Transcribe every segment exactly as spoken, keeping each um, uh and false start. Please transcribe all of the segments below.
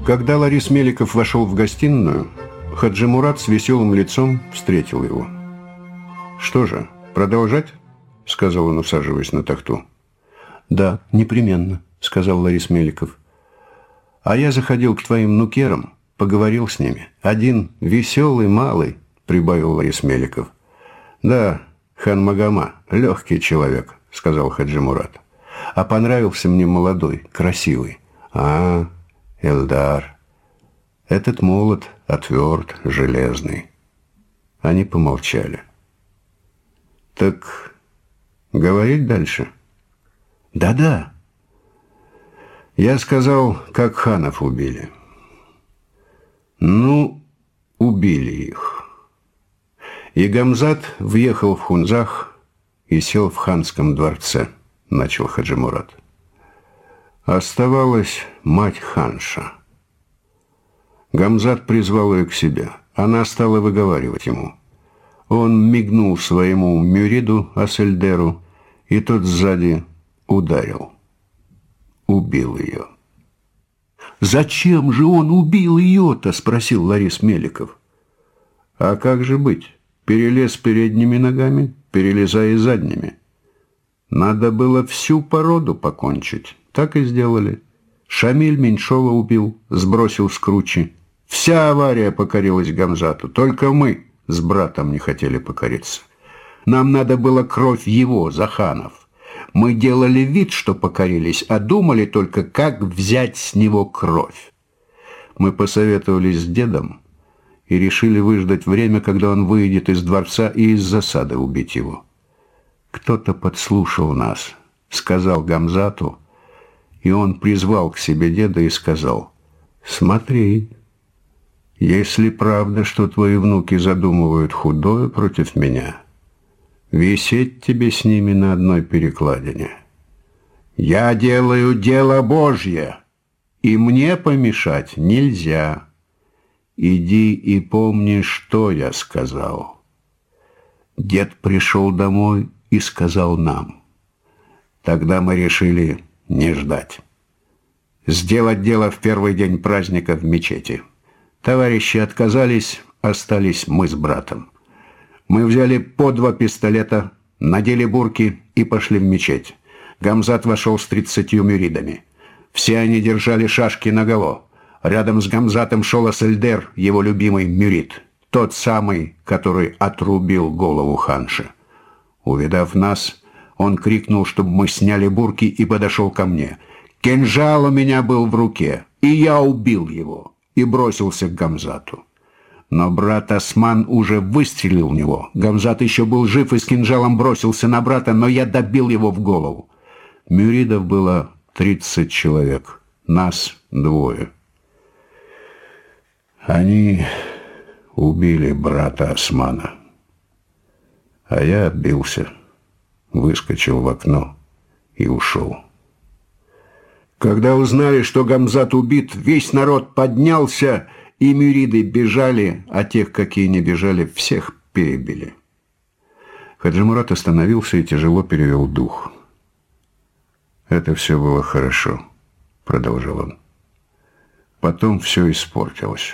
Когда Ларис Меликов вошел в гостиную, Хаджи Мурат с веселым лицом встретил его. «Что же, продолжать?» – сказал он, усаживаясь на тахту. «Да, непременно», – сказал Ларис Меликов. «А я заходил к твоим нукерам, поговорил с ними. Один веселый, малый», – прибавил Ларис Меликов. «Да, хан Магома, легкий человек», – сказал Хаджи Мурат. «А понравился мне молодой, красивый». «А, Эльдар, этот молод, а тверд, железный». Они помолчали. «Так говорить дальше?» «Да-да». Я сказал, как ханов убили. Ну, убили их. И Гамзат въехал в Хунзах и сел в ханском дворце, начал Хаджи Мурат. Оставалась мать ханша. Гамзат призвал ее к себе. Она стала выговаривать ему. Он мигнул своему мюриду Асельдеру, и тот сзади ударил. Убил ее. «Зачем же он убил ее-то?» – спросил Ларис Меликов. «А как же быть? Перелез передними ногами, перелезая задними. Надо было всю породу покончить. Так и сделали. Шамиль Меньшова убил, сбросил с кручи. Вся авария покорилась Гамзату. Только мы с братом не хотели покориться. Нам надо было кровь его, Заханов. Мы делали вид, что покорились, а думали только, как взять с него кровь. Мы посоветовались с дедом и решили выждать время, когда он выйдет из дворца, и из засады убить его. Кто-то подслушал нас, сказал Гамзату, и он призвал к себе деда и сказал: «Смотри, если правда, что твои внуки задумывают худое против меня, висеть тебе с ними на одной перекладине. Я делаю дело Божье, и мне помешать нельзя. Иди и помни, что я сказал». Дед пришел домой и сказал нам. Тогда мы решили не ждать. Сделать дело в первый день праздника в мечети. Товарищи отказались, остались мы с братом. Мы взяли по два пистолета, надели бурки и пошли в мечеть. Гамзат вошел с тридцатью мюридами. Все они держали шашки наголо. Рядом с Гамзатом шел Асельдер, его любимый мюрид. Тот самый, который отрубил голову ханши. Увидав нас, он крикнул, чтобы мы сняли бурки, и подошел ко мне. Кинжал у меня был в руке, и я убил его, и бросился к Гамзату. Но брат Осман уже выстрелил в него. Гамзат еще был жив и с кинжалом бросился на брата, но я добил его в голову. Мюридов было тридцать человек, нас двое. Они убили брата Османа, а я отбился, выскочил в окно и ушел. Когда узнали, что Гамзат убит, весь народ поднялся, и мюриды бежали, а тех, какие не бежали, всех перебили. Хаджи Мурат остановился и тяжело перевел дух. «Это все было хорошо», — продолжал он. «Потом все испортилось.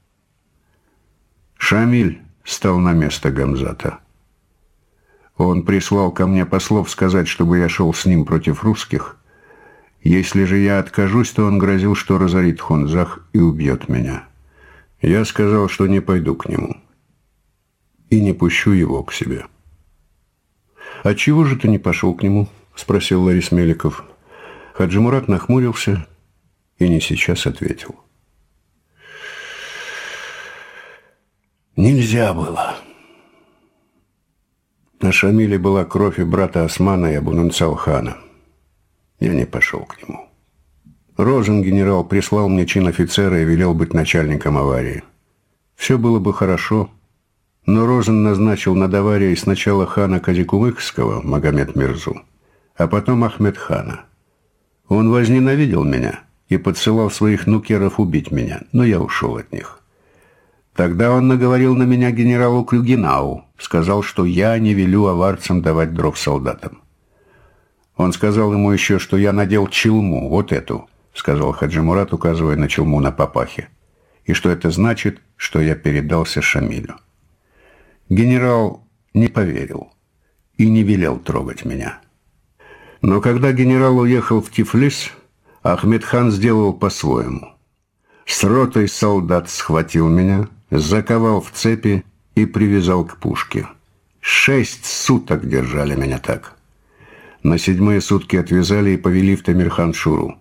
Шамиль стал на место Гамзата. Он прислал ко мне послов сказать, чтобы я шел с ним против русских. Если же я откажусь, то он грозил, что разорит Хунзах и убьет меня. Я сказал, что не пойду к нему и не пущу его к себе». «А чего же ты не пошел к нему?» – спросил Ларис Меликов. Хаджи Мурат нахмурился и не сейчас ответил. «Нельзя было. На Шамиле была кровь и брата Османа, и Абу-Нунцал-хана. Я не пошел к нему. Розен генерал прислал мне чин офицера и велел быть начальником аварии. Все было бы хорошо, но Розен назначил над аварией сначала хана Казикумыкского, Магомед Мирзу, а потом Ахмед хана. Он возненавидел меня и подсылал своих нукеров убить меня, но я ушел от них. Тогда он наговорил на меня генералу Клюгинау, сказал, что я не велю аварцам давать дров солдатам. Он сказал ему еще, что я надел чилму, вот эту, сказал Хаджи Мурат, указывая на челму на папахе. «И что это значит, что я передался Шамилю». Генерал не поверил и не велел трогать меня. Но когда генерал уехал в Тифлис, Ахмед-хан сделал по-своему. С ротой солдат схватил меня, заковал в цепи и привязал к пушке. Шесть суток держали меня так. На седьмые сутки отвязали и повели в Тамирхан-Шуру.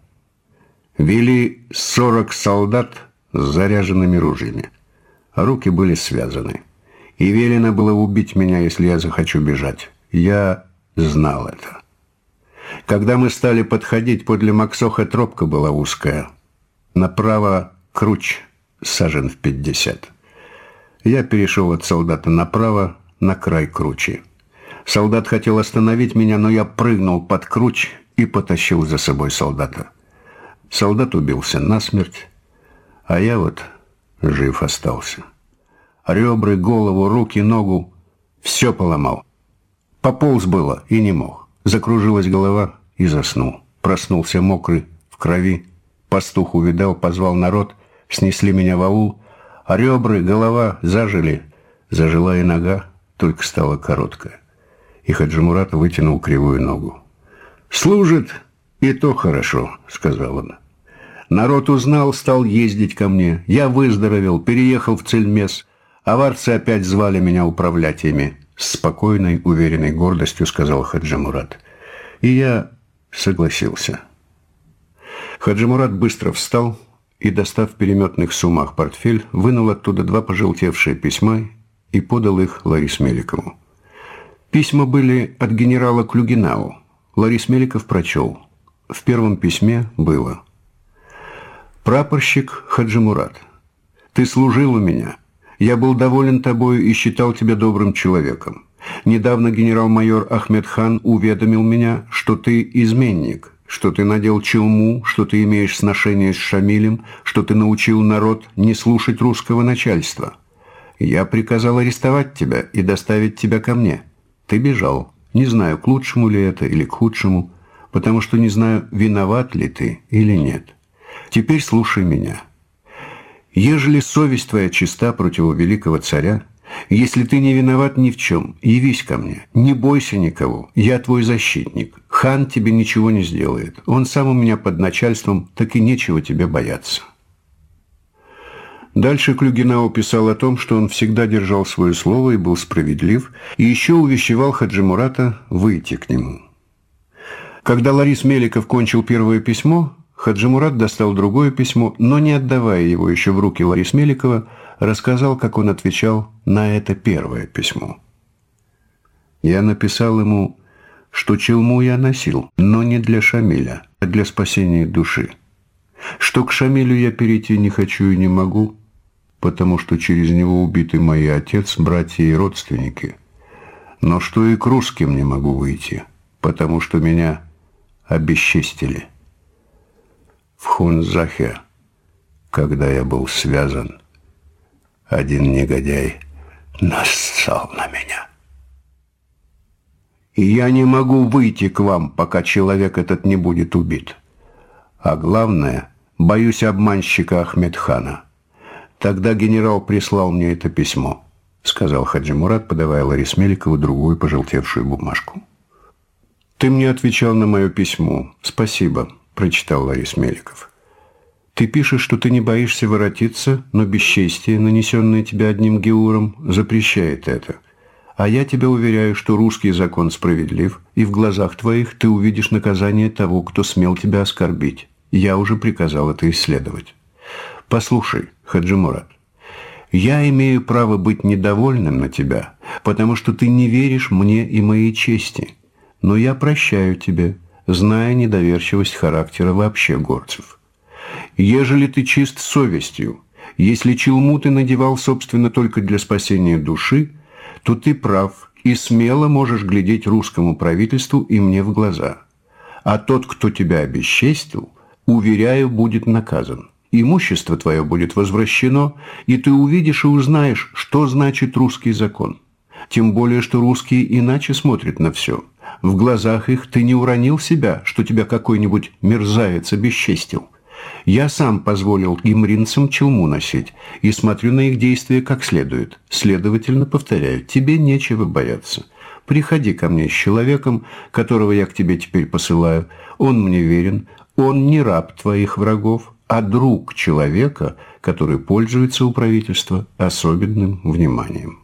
Вели сорок солдат с заряженными ружьями. Руки были связаны. И велено было убить меня, если я захочу бежать. Я знал это. Когда мы стали подходить, подле Максоха тропка была узкая. Направо круч, сажен в пятьдесят. Я перешел от солдата направо на край кручи. Солдат хотел остановить меня, но я прыгнул под круч и потащил за собой солдата. Солдат убился насмерть, а я вот жив остался. Ребры, голову, руки, ногу — все поломал. Пополз было и не мог. Закружилась голова и заснул. Проснулся мокрый, в крови. Пастух увидал, позвал народ, снесли меня в аул, а ребры, голова зажили. Зажила и нога, только стала короткая. И Хаджи Мурат вытянул кривую ногу. «Служит, и то хорошо», — сказал он. «Народ узнал, стал ездить ко мне. Я выздоровел, переехал в Цельмес. Аварцы опять звали меня управлять ими». С спокойной, уверенной гордостью сказал Хаджи Мурат. И я согласился. Хаджи Мурат быстро встал и, достав в переметных сумах портфель, вынул оттуда два пожелтевшие письма и подал их Ларисе Меликову. Письма были от генерала Клюгинау. Ларис Меликов прочел. В первом письме было: «Прапорщик Хаджи Мурат, ты служил у меня. Я был доволен тобою и считал тебя добрым человеком. Недавно генерал-майор Ахмед-хан уведомил меня, что ты изменник, что ты надел челму, что ты имеешь сношение с Шамилем, что ты научил народ не слушать русского начальства. Я приказал арестовать тебя и доставить тебя ко мне. Ты бежал. Не знаю, к лучшему ли это или к худшему, потому что не знаю, виноват ли ты или нет. Теперь слушай меня. Ежели совесть твоя чиста против великого царя, если ты не виноват ни в чем, явись ко мне, не бойся никого, я твой защитник. Хан тебе ничего не сделает, он сам у меня под начальством, так и нечего тебе бояться». Дальше Клюгинау писал о том, что он всегда держал свое слово и был справедлив, и еще увещевал Хаджи Мурата выйти к нему. Когда Ларис Меликов кончил первое письмо, Хаджи Мурат достал другое письмо, но, не отдавая его еще в руки Ларис Меликова, рассказал, как он отвечал на это первое письмо. «Я написал ему, что челму я носил, но не для Шамиля, а для спасения души. Что к Шамилю я перейти не хочу и не могу, потому что через него убиты мои отец, братья и родственники. Но что и к русским не могу выйти, потому что меня обесчестили. В Хунзахе, когда я был связан, один негодяй нассал на меня. И я не могу выйти к вам, пока человек этот не будет убит. А главное, боюсь обманщика Ахмед-хана. Тогда генерал прислал мне это письмо», — сказал Хаджи Мурат, подавая Ларисе Меликову другую пожелтевшую бумажку. «Ты мне отвечал на мое письмо. Спасибо», — прочитал Ларис Меликов. «Ты пишешь, что ты не боишься воротиться, но бесчестие, нанесенное тебе одним геуром, запрещает это. А я тебя уверяю, что русский закон справедлив, и в глазах твоих ты увидишь наказание того, кто смел тебя оскорбить. Я уже приказал это исследовать. Послушай, Хаджи Мурат, я имею право быть недовольным на тебя, потому что ты не веришь мне и моей чести. Но я прощаю тебе, зная недоверчивость характера вообще горцев. Ежели ты чист совестью, если челму ты надевал, собственно, только для спасения души, то ты прав и смело можешь глядеть русскому правительству и мне в глаза. А тот, кто тебя обесчестил, уверяю, будет наказан. Имущество твое будет возвращено, и ты увидишь и узнаешь, что значит русский закон. Тем более, что русские иначе смотрят на все. В глазах их ты не уронил себя, что тебя какой-нибудь мерзавец обесчестил. Я сам позволил гимринцам челму носить и смотрю на их действия как следует. Следовательно, повторяю, тебе нечего бояться. Приходи ко мне с человеком, которого я к тебе теперь посылаю. Он мне верен, он не раб твоих врагов, а друг человека, который пользуется у правительства особенным вниманием».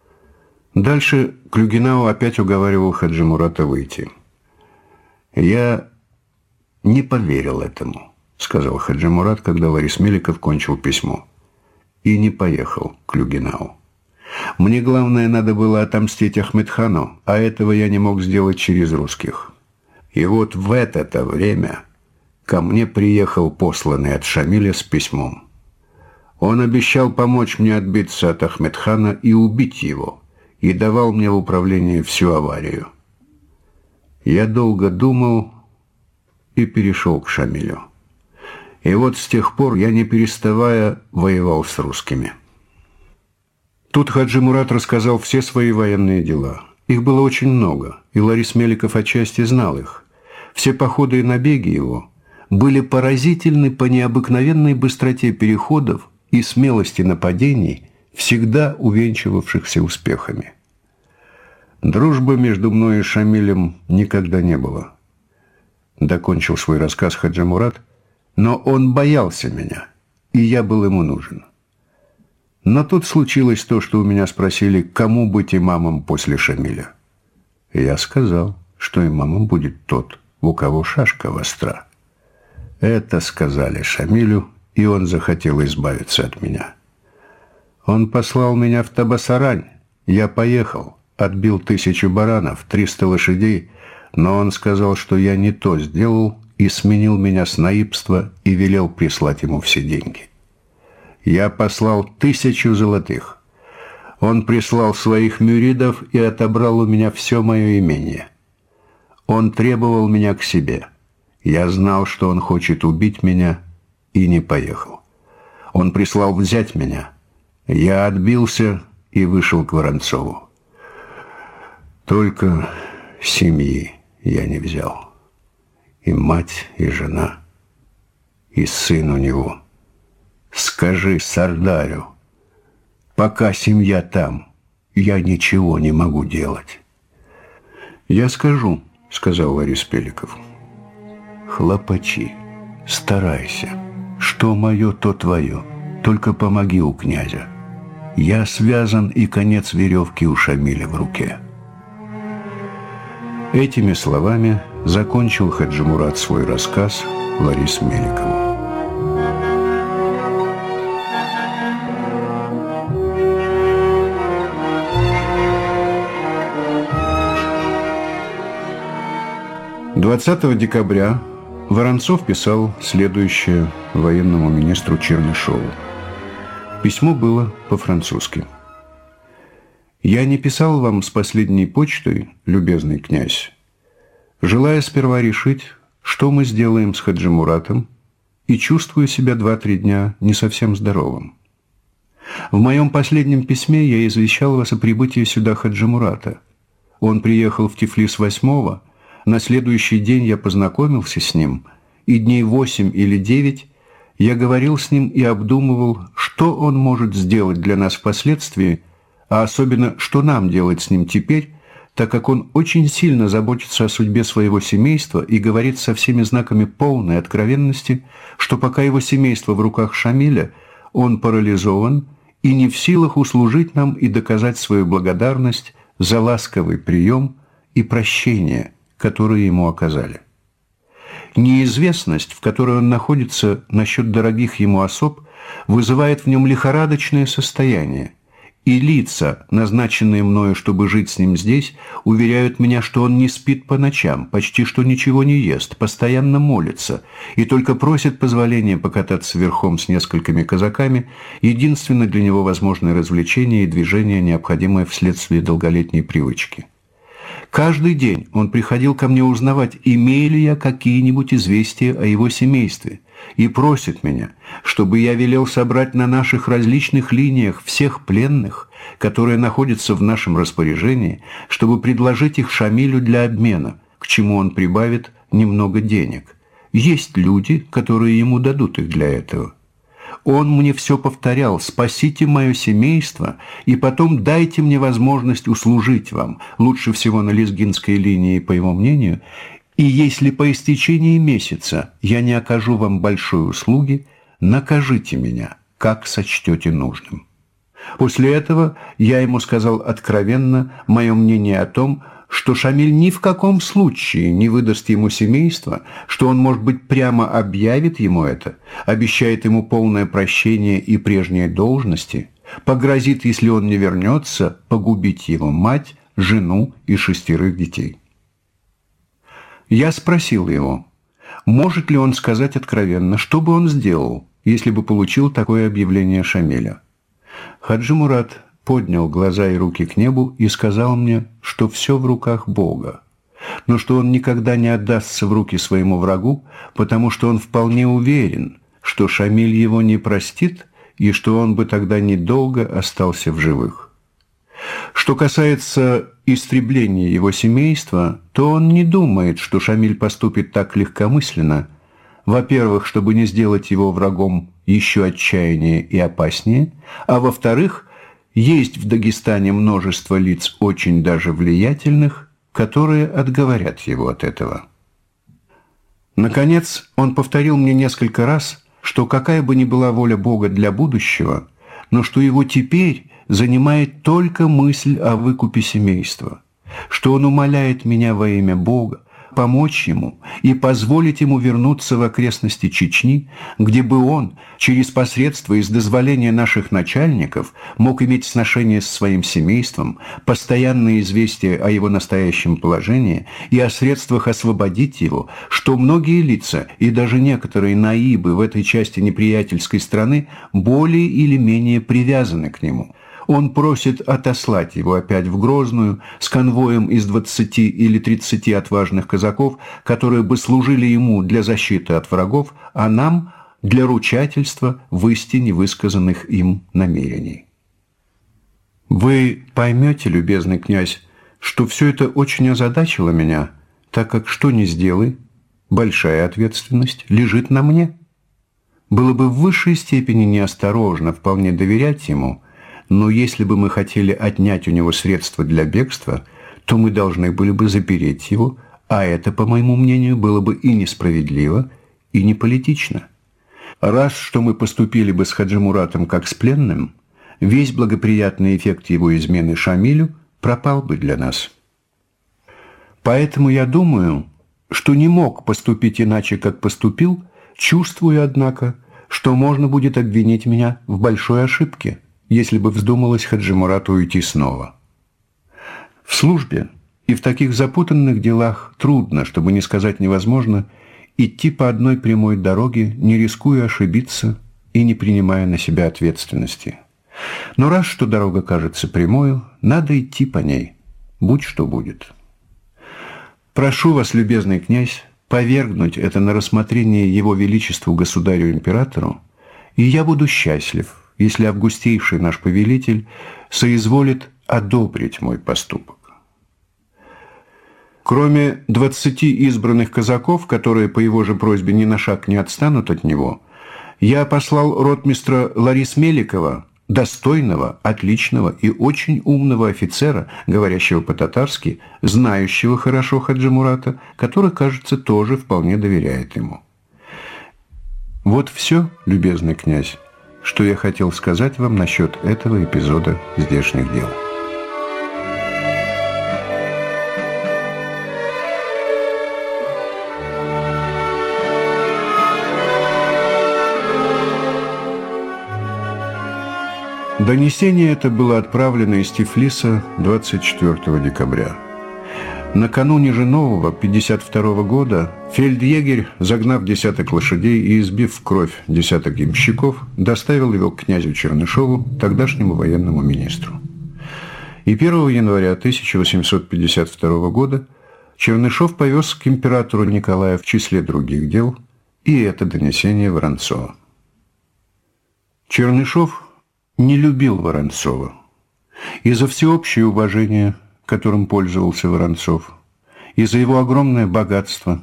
Дальше Клюгинау опять уговаривал Хаджи Мурата выйти. «Я не поверил этому», — сказал Хаджи Мурат, когда Ларис Меликов кончил письмо. «И не поехал к Клюгинау. Мне главное надо было отомстить Ахмедхану, а этого я не мог сделать через русских. И вот в это-то время ко мне приехал посланный от Шамиля с письмом. Он обещал помочь мне отбиться от Ахмедхана и убить его, и давал мне в управление всю аварию. Я долго думал и перешел к Шамилю. И вот с тех пор я, не переставая, воевал с русскими». Тут Хаджи Мурат рассказал все свои военные дела. Их было очень много, и Ларис Меликов отчасти знал их. Все походы и набеги его были поразительны по необыкновенной быстроте переходов и смелости нападений, всегда увенчивавшихся успехами. «Дружбы между мной и Шамилем никогда не было», — докончил свой рассказ Хаджи Мурат, «но он боялся меня, и я был ему нужен. Но тут случилось то, что у меня спросили, кому быть имамом после Шамиля. И я сказал, что имамом будет тот, у кого шашка востра. Это сказали Шамилю, и он захотел избавиться от меня. Он послал меня в Табасарань. Я поехал, отбил тысячу баранов, триста лошадей, но он сказал, что я не то сделал, и сменил меня с наибства и велел прислать ему все деньги. Я послал тысячу золотых. Он прислал своих мюридов и отобрал у меня все мое имение. Он требовал меня к себе. Я знал, что он хочет убить меня, и не поехал. Он прислал взять меня. Я отбился и вышел к Воронцову. Только семьи я не взял. И мать, и жена, и сын у него. Скажи Сардарю, пока семья там, я ничего не могу делать». «Я скажу», — сказал Ларис Меликов. «Хлопачи, старайся. Что мое, то твое. Только помоги у князя. Я связан, и конец веревки у Шамиля в руке». Этими словами закончил Хаджи Мурат свой рассказ Ларису Меликову. двадцатого декабря Воронцов писал следующее военному министру Чернышову. Письмо было по-французски. «Я не писал вам с последней почтой, любезный князь, желая сперва решить, что мы сделаем с Хаджи Муратом, и чувствую себя два-три дня не совсем здоровым. В моем последнем письме я извещал вас о прибытии сюда Хаджи Мурата. Он приехал в Тифлис восьмого, на следующий день я познакомился с ним, и дней восемь или девять я говорил с ним и обдумывал, что он может сделать для нас впоследствии, а особенно, что нам делать с ним теперь, так как он очень сильно заботится о судьбе своего семейства и говорит со всеми знаками полной откровенности, что пока его семейство в руках Шамиля, он парализован и не в силах услужить нам и доказать свою благодарность за ласковый прием и прощение, которые ему оказали. Неизвестность, в которой он находится насчет дорогих ему особ, вызывает в нем лихорадочное состояние, и лица, назначенные мною, чтобы жить с ним здесь, уверяют меня, что он не спит по ночам, почти что ничего не ест, постоянно молится и только просит позволения покататься верхом с несколькими казаками, единственно для него возможное развлечение и движение, необходимое вследствие долголетней привычки. Каждый день он приходил ко мне узнавать, имею ли я какие-нибудь известия о его семействе, и просит меня, чтобы я велел собрать на наших различных линиях всех пленных, которые находятся в нашем распоряжении, чтобы предложить их Шамилю для обмена, к чему он прибавит немного денег. есть люди, которые ему дадут их для этого. Он мне все повторял: спасите мое семейство, и потом дайте мне возможность услужить вам, лучше всего на лезгинской линии, по его мнению, и если по истечении месяца я не окажу вам большой услуги, накажите меня, как сочтете нужным. После этого я ему сказал откровенно мое мнение о том, что Шамиль ни в каком случае не выдаст ему семейство, что он, может быть, прямо объявит ему это, обещает ему полное прощение и прежние должности, погрозит, если он не вернется, погубить его мать, жену и шестерых детей. Я спросил его, может ли он сказать откровенно, что бы он сделал, если бы получил такое объявление Шамиля. Хаджи Мурат поднял глаза и руки к небу и сказал мне, что все в руках Бога, но что он никогда не отдастся в руки своему врагу, потому что он вполне уверен, что Шамиль его не простит и что он бы тогда недолго остался в живых. Что касается истребления его семейства, то он не думает, что Шамиль поступит так легкомысленно, во-первых, чтобы не сделать его врагом еще отчаяннее и опаснее, а во-вторых, есть в Дагестане множество лиц очень даже влиятельных, которые отговорят его от этого. Наконец, он повторил мне несколько раз, что какая бы ни была воля Бога для будущего, но что его теперь занимает только мысль о выкупе семейства, что он умоляет меня во имя Бога помочь ему и позволить ему вернуться в окрестности Чечни, где бы он, через посредство и с дозволения наших начальников, мог иметь сношение с своим семейством, постоянное известие о его настоящем положении и о средствах освободить его, что многие лица и даже некоторые наибы в этой части неприятельской страны более или менее привязаны к нему. Он просит отослать его опять в Грозную с конвоем из двадцати или тридцати отважных казаков, которые бы служили ему для защиты от врагов, а нам – для ручательства в истине высказанных им намерений. Вы поймете, любезный князь, что все это очень озадачило меня, так как что ни сделай, большая ответственность лежит на мне. Было бы в высшей степени неосторожно вполне доверять ему, но если бы мы хотели отнять у него средства для бегства, то мы должны были бы запереть его, а это, по моему мнению, было бы и несправедливо, и не политично. Раз что мы поступили бы с Хаджи Муратом как с пленным, весь благоприятный эффект его измены Шамилю пропал бы для нас. Поэтому я думаю, что не мог поступить иначе, как поступил, чувствуя, однако, что можно будет обвинить меня в большой ошибке, если бы вздумалось Хаджи Мурату уйти снова. В службе и в таких запутанных делах трудно, чтобы не сказать невозможно, идти по одной прямой дороге, не рискуя ошибиться и не принимая на себя ответственности. Но раз что дорога кажется прямою, надо идти по ней, будь что будет. Прошу вас, любезный князь, повергнуть это на рассмотрение его величеству государю-императору, и я буду счастлив, если августейший наш повелитель соизволит одобрить мой поступок. Кроме двадцати избранных казаков, которые по его же просьбе ни на шаг не отстанут от него, я послал ротмистра Ларис Меликова, достойного, отличного и очень умного офицера, говорящего по-татарски, знающего хорошо Хаджи Мурата, который, кажется, тоже вполне доверяет ему. Вот все, любезный князь, что я хотел сказать вам насчет этого эпизода здешних дел. Донесение это было отправлено из Тифлиса двадцать четвёртого декабря. Накануне же нового, пятьдесят второго года, фельдъегерь, загнав десяток лошадей и избив в кровь десяток ямщиков, доставил его к князю Чернышову, тогдашнему военному министру. И первого января тысяча восемьсот пятьдесят второго года Чернышов повез к императору Николая в числе других дел и это донесение Воронцова. Чернышов не любил Воронцова. И за всеобщее уважение, которым пользовался Воронцов, и за его огромное богатство,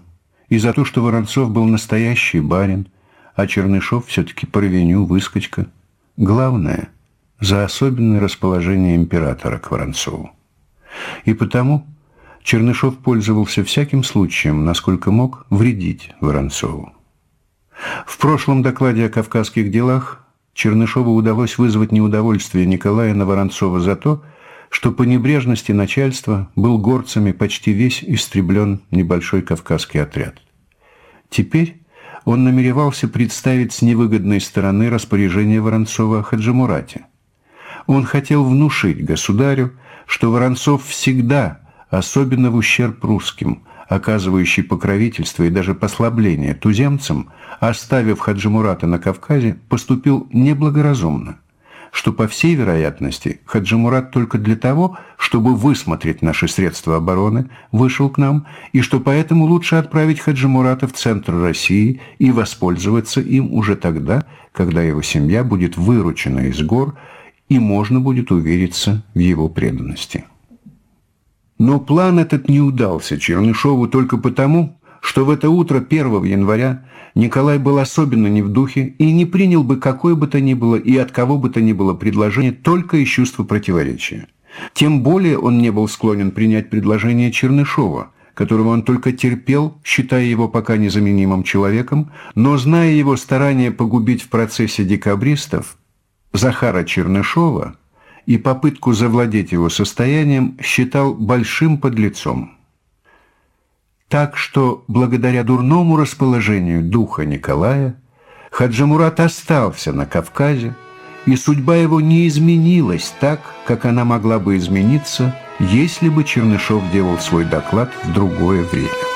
и за то, что Воронцов был настоящий барин, а Чернышов все-таки по ревеню выскочка. Главное – за особенное расположение императора к Воронцову. И потому Чернышов пользовался всяким случаем, насколько мог, вредить Воронцову. В прошлом докладе о кавказских делах Чернышову удалось вызвать неудовольствие Николая на Воронцова за то, что по небрежности начальства был горцами почти весь истреблен небольшой кавказский отряд. Теперь он намеревался представить с невыгодной стороны распоряжение Воронцова о Хаджимурате. Он хотел внушить государю, что Воронцов всегда, особенно в ущерб русским, оказывающий покровительство и даже послабление туземцам, оставив Хаджимурата на Кавказе, поступил неблагоразумно, что, по всей вероятности, Хаджимурат только для того, чтобы высмотреть наши средства обороны, вышел к нам, и что поэтому лучше отправить Хаджимурата в центр России и воспользоваться им уже тогда, когда его семья будет выручена из гор, и можно будет увериться в его преданности. Но план этот не удался Чернышову только потому, что в это утро первого января Николай был особенно не в духе и не принял бы какое бы то ни было и от кого бы то ни было предложение только из чувства противоречия. Тем более он не был склонен принять предложение Чернышова, которого он только терпел, считая его пока незаменимым человеком, но, зная его старания погубить в процессе декабристов Захара Чернышова и попытку завладеть его состоянием, считал большим подлецом. Так что, благодаря дурному расположению духа Николая, Хаджимурат остался на Кавказе, и судьба его не изменилась так, как она могла бы измениться, если бы Чернышов делал свой доклад в другое время.